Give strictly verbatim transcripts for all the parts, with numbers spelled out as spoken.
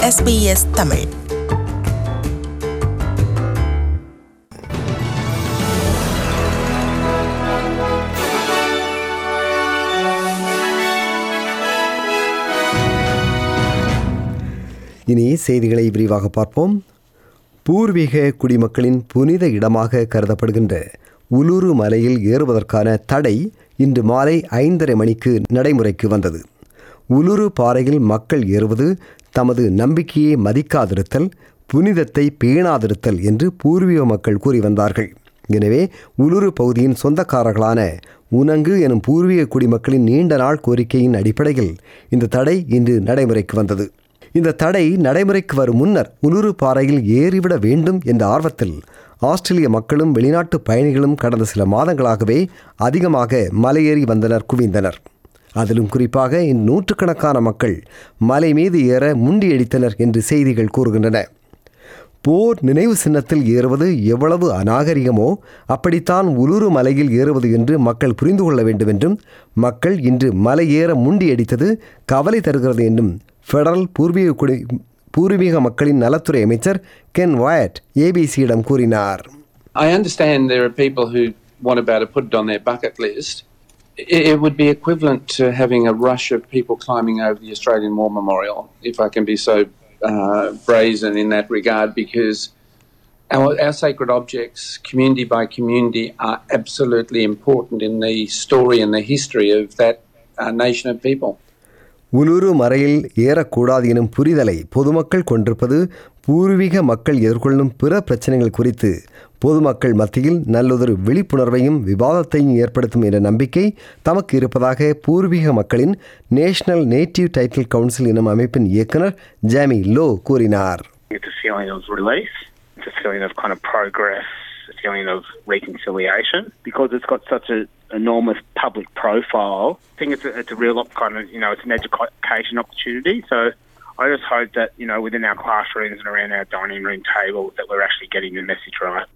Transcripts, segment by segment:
S B S Tamil. இனி செய்திகளை விரிவாக பார்ப்போம். பூர்வீக குடிமக்களின் புனித இடமாக கருதப்படுகின்ற உலுரு மலையில் ஏறுவதற்கான தடை இன்று மாலை ஐந்தரை மணிக்கு நடைமுறைக்கு வந்தது. உலுரு பாறையில் மக்கள் ஏறுவது தமது நம்பிக்கையை மதிக்காதிருத்தல், புனிதத்தை பேணாதிருத்தல் என்று பூர்வீக மக்கள் கூறி வந்தார்கள். எனவே உலுரு பகுதியின் சொந்தக்காரர்களான உனங்கு எனும் பூர்வீக குடிமக்களின் நீண்ட நாள் கோரிக்கையின் அடிப்படையில் இந்த தடை இன்று நடைமுறைக்கு வந்தது. இந்த தடை நடைமுறைக்கு வரும் முன்னர் உலுரு பாறையில் ஏறிவிட வேண்டும் என்ற ஆர்வத்தில் ஆஸ்திரேலிய மக்களும் வெளிநாட்டு பயணிகளும் கடந்த சில மாதங்களாகவே அதிகமாக மலையேறி வந்தனர் குவிந்தனர். அதிலும் குறிப்பாக இந்த நூற்றுக்கணக்கான மக்கள் மலை மீது ஏற முண்டியடித்தனர் என்று செய்திகள் கூறுகின்றன. போர் நினைவு சின்னத்தில் ஏறுவது எவ்வளவு அநாகரிகமோ அப்படித்தான் உலுரு மலையில் ஏறுவது என்று மக்கள் புரிந்து கொள்ள வேண்டும் என்றும், மக்கள் இன்று மலையேற முண்டியடித்தது கவலை தருகிறது என்றும் ஃபெடரல் பூர்வீக குடி பூர்வீக மக்களின் நலத்துறை அமைச்சர் கென் வயட் ஏபிசியிடம் கூறினார். I understand there are people who want about to put it on their bucket list. It would be equivalent to having a rush of people climbing over the Australian War Memorial, if I can be so uh, brazen in that regard, because our, our sacred objects, community by community, are absolutely important in the story and the history of that uh, nation of people. Uluru மலையில் ஏறக்கூடாது எனும் புரிதலை பொதுமக்கள் கொண்டிருப்பது பூர்வீக மக்கள் எதிர்கொள்ளும் பிற பிரச்சனைகள் குறித்து பொதுமக்கள் மத்தியில் நல்லதொரு விழிப்புணர்வையும் விவாதத்தையும் ஏற்படுத்தும் என்ற நம்பிக்கை தமக்கு இருப்பதாக பூர்வீக மக்களின் நேஷனல் நேட்டிவ் டைட்டில் கவுன்சில் எனும் அமைப்பின் இயக்குனர் ஜாமி லோ கூறினார். It's a feeling of relief, it's a feeling of kind of progress, a feeling of reconciliation, because it's got such a enormous public profile. I think it's a, it's a real kind of, you know, it's an education opportunity. So I just hope that, you know, within our classrooms and around our dining room tables that we're actually getting the message right.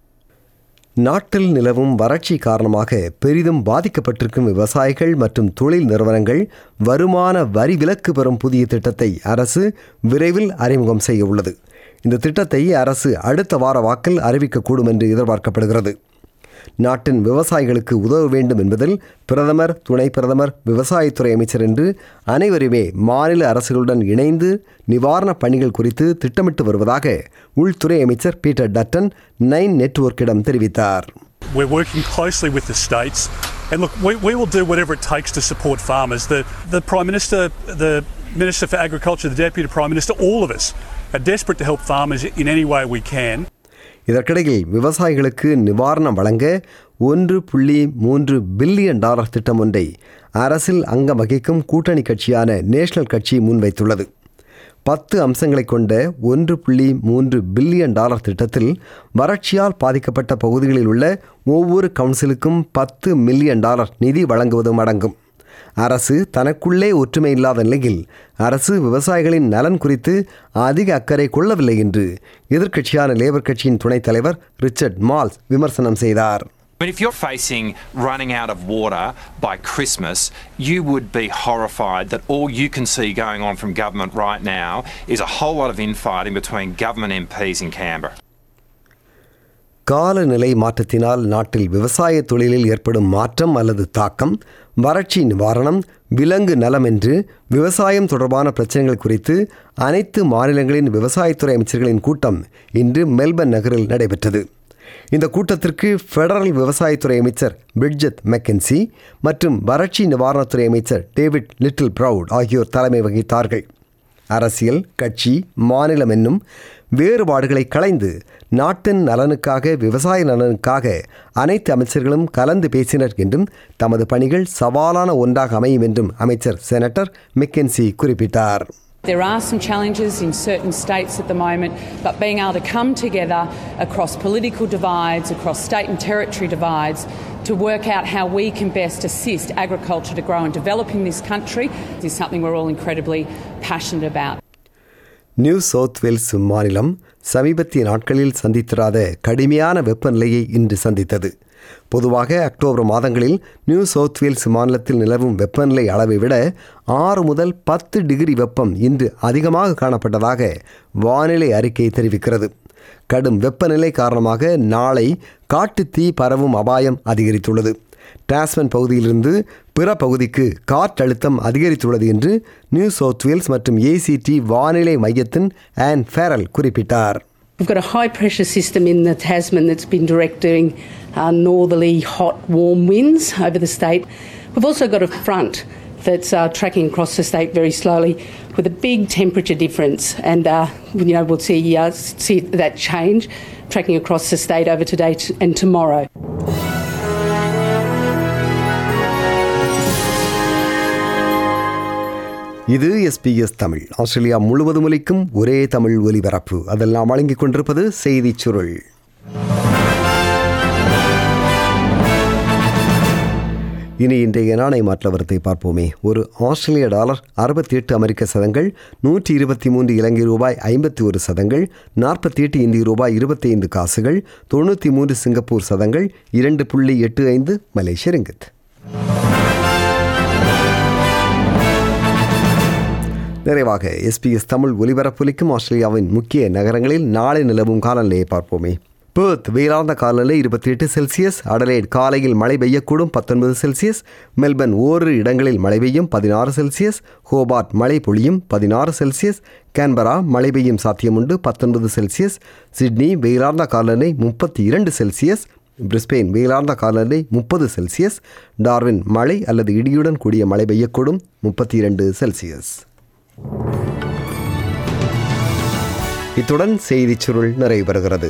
நாட்டில் நிலவும் வறட்சி காரணமாக பெரிதும் பாதிக்கப்பட்டிருக்கும் விவசாயிகள் மற்றும் தொழில் நிறுவனங்கள் வருமான வரி விலக்கு பெறும் புதிய திட்டத்தை அரசு விரைவில் அறிமுகம் செய்ய உள்ளது. இந்த திட்டத்தை அரசு அடுத்த வார வாக்கில் அறிவிக்கக்கூடும் என்று எதிர்பார்க்கப்படுகிறது. நாட்டின் விவசாயிகளுக்கு உதவ வேண்டும் என்பதில் பிரதமர், துணை பிரதமர், விவசாயத்துறை அமைச்சர் என்று அனைவருமே மாநில அரசுகளுடன் இணைந்து நிவாரணப் பணிகள் குறித்து திட்டமிட்டு வருவதாக உள்துறை அமைச்சர் பீட்டர் டட்டன் நைன் நெட்வொர்க்கிடம் தெரிவித்தார். We're working closely with the states and look, we, we will do whatever it takes to support farmers. The, the Prime Minister, the Minister for Agriculture, the Deputy Prime Minister, all of us are desperate to help farmers in any way we can. இதற்கிடையில் விவசாயிகளுக்கு நிவாரணம் வழங்க ஒன்று புள்ளி மூன்று billion dollar திட்டம் ஒன்றை அரசில் அங்கம் வகிக்கும் கூட்டணி கட்சியான நேஷனல் கட்சி முன்வைத்துள்ளது. பத்து அம்சங்களை கொண்ட ஒன்று புள்ளி மூன்று பில்லியன் டாலர் திட்டத்தில் வறட்சியால் பாதிக்கப்பட்ட பகுதிகளில் உள்ள ஒவ்வொரு கவுன்சிலுக்கும் பத்து மில்லியன் டாலர் நிதி வழங்குவதும் அடங்கும். அரசு தனக்குள்ளே ஒற்றுமை இல்லாத நிலையில் அரசு விவசாயிகளின் நலன் குறித்து அதிக அக்கறை கொள்ளவில்லை என்று எதிர்க்கட்சியான லேபர் கட்சியின் துணைத் தலைவர் ரிச்சர்ட் மால்ஸ் விமர்சனம் செய்தார். But if you're facing running out of water by Christmas, you would be horrified that all you can see going on from government right now is a whole lot of infighting between government M Ps in Canberra. காலநிலை மாற்றத்தினால் நாட்டில் விவசாய தொழிலில் ஏற்படும் மாற்றம் அல்லது தாக்கம், வறட்சி நிவாரணம், விலங்கு நலம் என்று விவசாயம் தொடர்பான பிரச்சனைகள் குறித்து அனைத்து மாநிலங்களின் விவசாயத்துறை அமைச்சர்களின் கூட்டம் இன்று மெல்பர்ன் நகரில் நடைபெற்றது. இந்த கூட்டத்திற்கு ஃபெடரல் விவசாயத்துறை அமைச்சர் பிரிட்ஜெட் மெக்கன்சி மற்றும் வறட்சி நிவாரணத்துறை அமைச்சர் டேவிட் லிட்டில் ப்ரவுட் ஆகியோர் தலைமை வகித்தார்கள். அரசியல், கட்சி, மாநிலம் என்னும் வேறுபாடுகளை களைந்து நாட்டின் நலனுக்காக, விவசாய நலனுக்காக அனைத்து அமைச்சர்களும் கலந்து பேசினர் என்றும் தமது பணிகள் சவாலான ஒன்றாக அமையும் என்றும் அமைச்சர் செனட்டர் மெக்கன்சி குறிப்பிட்டார். There are some challenges in certain states at the moment, but being able to come together across political divides, across state and territory divides, to work out how we can best assist agriculture to grow and develop in this country is something we're all incredibly passionate about. New South Wales மாநிலம் சமீபத்திய நாட்களில் சந்தித்திராத கடுமையான வெப்பநிலையை இன்று சந்தித்தது. பொதுவாக October மாதங்களில் new South Wales மாநிலத்தில் நிலவும் வெப்பநிலை அளவை விட ஆறு முதல் பத்து டிகிரி வெப்பம் இன்று அதிகமாக காணப்பட்டதாக வானிலை அறிக்கை தெரிவிக்கிறது. கடும் வெப்பநிலை காரணமாக நாளை காட்டுத்தீ பரவும் அபாயம் அதிகரித்துள்ளது. டாஸ்மன் பகுதியிலிருந்து பிற பகுதிக்கு காற்றழுத்தம் அதிகரித்துள்ளது என்று நியூ சவுத் வேல்ஸ் மற்றும் ஏசிடி வானிலை மையத்தின் ஆன் ஃபெரல் குறிப்பிட்டார். We've got a high pressure system in the Tasman that's been directing uh, northerly hot warm winds over the state. We've also got a front that's uh, tracking across the state very slowly with a big temperature difference, and uh, you know we'll see uh, see that change tracking across the state over today t- and tomorrow. இது SBS Tamil. Australia முழுவதும் ஒலிக்கும் ஒரே தமிழ் ஒலிபரப்பு. அதெல்லாம் வழங்கிக் கொண்டிருப்பது செய்திச் சுருள். இனி இன்றைய நாணய மாற்ற வரத்தை பார்ப்போமே. ஒரு ஆஸ்திரேலிய டாலர் அறுபத்தி எட்டு அமெரிக்க சதங்கள், நூற்றி இருபத்தி மூன்று இலங்கை ரூபாய் ஐம்பத்தி ஒரு சதங்கள், நாற்பத்தி எட்டு இந்திய ரூபாய் இருபத்தி ஐந்து காசுகள், தொண்ணூற்றி மூன்று சிங்கப்பூர் சதங்கள், இரண்டு புள்ளி எட்டு ஐந்து மலேசிய ரிங்கித். நிறைவாக எஸ்பிஎஸ் தமிழ் ஒலிபரப்பொலிக்கும் ஆஸ்திரேலியாவின் முக்கிய நகரங்களில் நாளை நிலவும் காலநிலையை பார்ப்போமே. பெர்த் வெயிலார்ந்த காலநிலை இருபத்தி எட்டு செல்சியஸ், அடலைட் காலையில் மழை பெய்யக்கூடும் பத்தொன்பது செல்சியஸ், மெல்பர்ன் ஓரிரு இடங்களில் மழை பெய்யும் பதினாறு செல்சியஸ், ஹோபார்ட் மழை பொழியும் பதினாறு செல்சியஸ், கேன்பரா மழை பெய்யும் சாத்தியமுண்டு பத்தொன்பது செல்சியஸ், சிட்னி வெயிலார்ந்த காலநிலை முப்பத்தி இரண்டு செல்சியஸ், பிரிஸ்பெயின் வெயிலார்ந்த காலநிலை முப்பது செல்சியஸ், டார்வின் மழை அல்லது இடியுடன் கூடிய மழை பெய்யக்கூடும் முப்பத்தி இரண்டு செல்சியஸ். இத்துடன் செய்திச் சுருள் நிறைவு பெறுகிறது.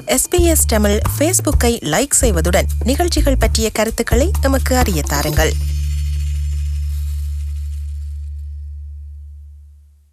எஸ்பிஎஸ் தமிழ் ஃபேஸ்புக்கை லைக் செய்வதுடன் நிகழ்ச்சிகள் பற்றிய கருத்துக்களை எமக்கு அறிய தாருங்கள்.